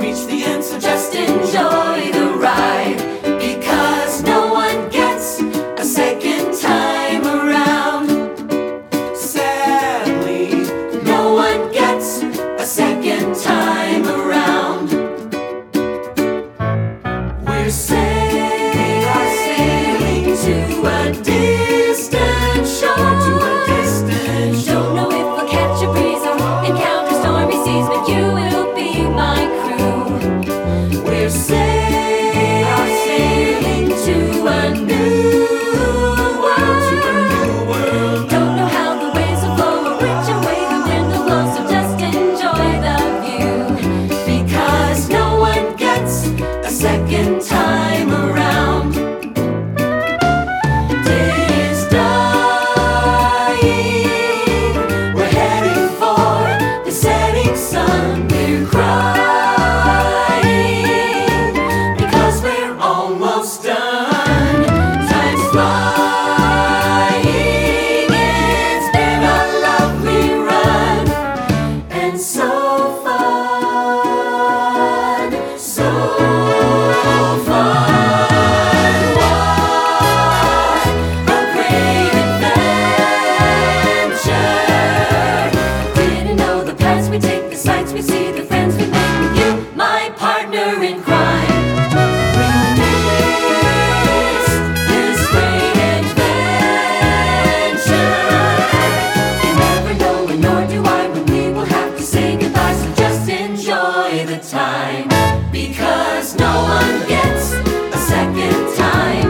reach the end, so just enjoy the ride, because no one gets a second time around. Sadly, no one gets a second time around. We're sailing to a distant shore, Don't know if we'll catch a breeze or encounter stormy seas, but you will be my crew. We're sailing to a new world. Don't know how the waves will flow or which way the wind will blow, so just enjoy the view, because no one gets a second time around. Day is dying, we're heading for the setting sun. We're crying because we're almost done. Time's flying, it's been a lovely run, and so fun, so fun. What a great adventure! Didn't know the paths we take, the sights we see, the friends we make with you, my partner in crime. We missed this great adventure. You never know, and nor do I, when we will have to say goodbye, so just enjoy the time, because no one gets a second time